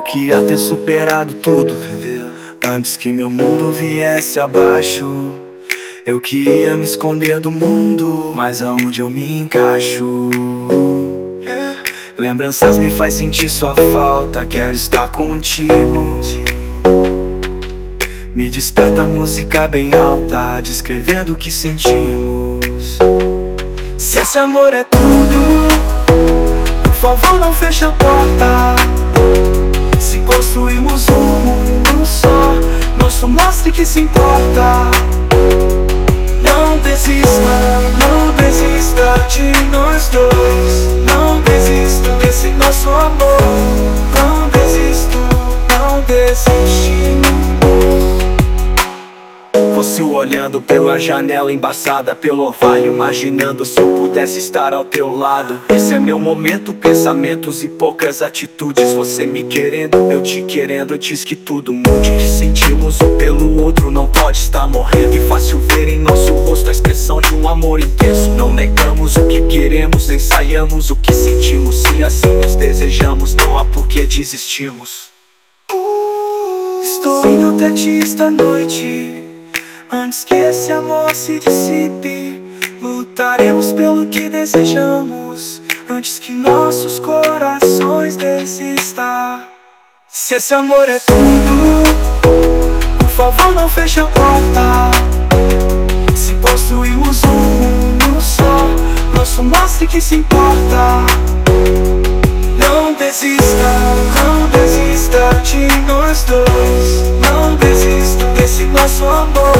queria ter superado tudo, antes que meu mundo viesse abaixo. Eu queria me esconder do mundo, mas aonde eu me encaixo? Lembranças me faz sentir sua falta, quero estar contigo. Me desperta a música bem alta, descrevendo o que sentimos. Se esse amor é tudo, por favor não feche a porta. Se construímos um mundo só, nosso mostre que se importa. Não desista de nós dois. Não desista desse nosso amor. Não desisto, não desistimos. Você olhando pela janela embaçada pelo orvalho, imaginando se eu pudesse estar ao teu lado. Esse é meu momento, pensamentos e poucas atitudes. Você me querendo, eu te querendo, diz que tudo mude. Que sentimos um pelo outro, não pode estar morrendo. E fácil ver em nosso rosto a expressão de um amor intenso. Não negamos o que queremos, ensaiamos o que sentimos. Se assim nos desejamos, não há por que desistimos. Estou indo até ti esta noite, antes que esse amor se dissipe. Lutaremos pelo que desejamos, antes que nossos corações desistam. Se esse amor é tudo, por favor não feche a porta. Se construímos um mundo só, nosso mostre que se importa. Não desista de nós dois. Não desista desse nosso amor.